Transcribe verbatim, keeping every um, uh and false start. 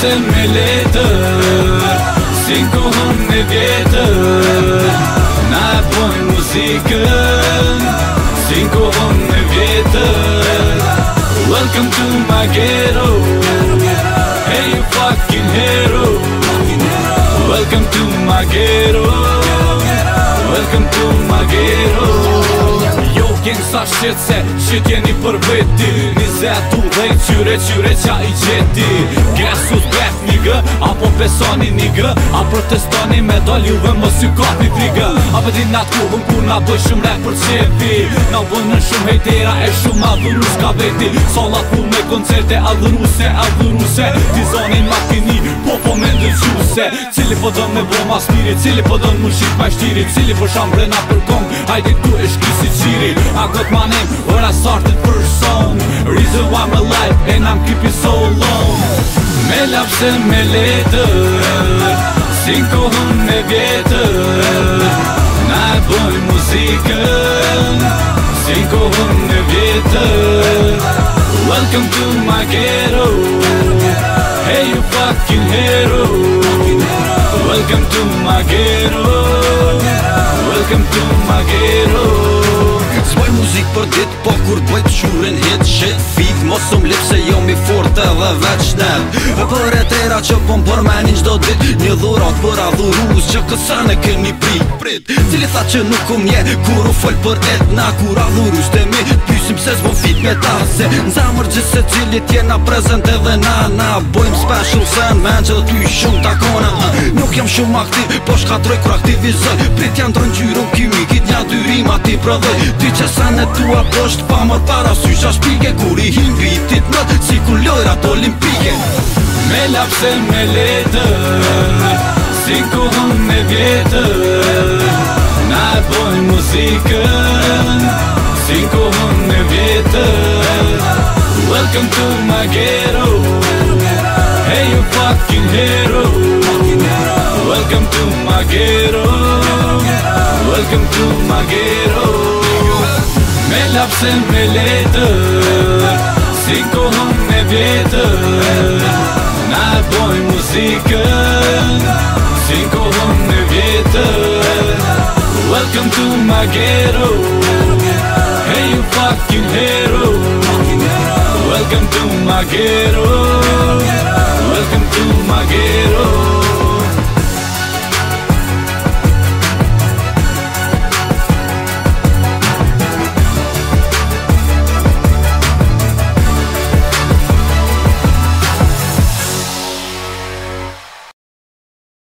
lapse me letër, si kohën e vjetër. Na e bojmë muzikën, si kohën e vjetër. Welcome to my ghetto, hey you fucking hero. Welcome to my ghetto, welcome to my ghetto. Jo kënë sa shqet se që t'jeni për veti, nizet u dhejt qyre qyre qa i qeti. Guess who's back nigga, apo besoni nigga, a protestoni me dol juve mos ju kapi frigë. A pëti nat kuhën kur na bëj shumë rap për qefi, na bënën shumë hejtera e shumë adhuru s'ka veti. Salat pu me koncerte adhuruse, adhuruse, ti zonin makini, po po me ndërgjuse. Cili po do me bo ma spiri, cili po do mu shqit ma shtiri, cili po shambrena për kong, hajde tu e shki si qiri. I got my name when I started first song, reason why I'm alive and I'm keeping so long. Me lapse me letër, si kohën e vjetër. Na e bojmë muzikën, si kohën e vjetër. Welcome to my ghetto, hey you fucking hero. Welcome to my ghetto, welcome to my ghetto. S'boj muzik për dit, po kur t'boj t'shurin hit shit fit, mos um lip se jom i fort edhe veç net. E për e tera që pom për menin qdo dit, një dhurat për adhurus që kësën e keni prit prit. Cili tha që nuk um nje, kur u fol për etna, kur adhurus të mi pysim se s'bom fit me ta. Se n'zamër gjithë se cili t'jena prezent edhe na, na bojmë special sen men që dhe ty shumë takona. Nuk jam shumë aktiv, po shkatroj kur aktivizoj, prit janë drën gjyrën kimikit, nja dyrima ti prodhoj. Ty që sa në tua posht pa mër para sysha shpike, kur i hin vitit nët si kur lojrat olimpike. Me lapse me letër, si kohën e vjetër. Na e bojmë muzikën, si kohën e vjetër. Welcome to my ghetto, hey you fucking hero. Welcome to my ghetto, welcome to my ghetto. Me lapse me letër, si kohën e vjetër. Na e bojmë muzikën, si kohën e vjetër. Welcome to my ghetto, hey you fucking hero. Welcome to my ghetto, welcome to my ghetto.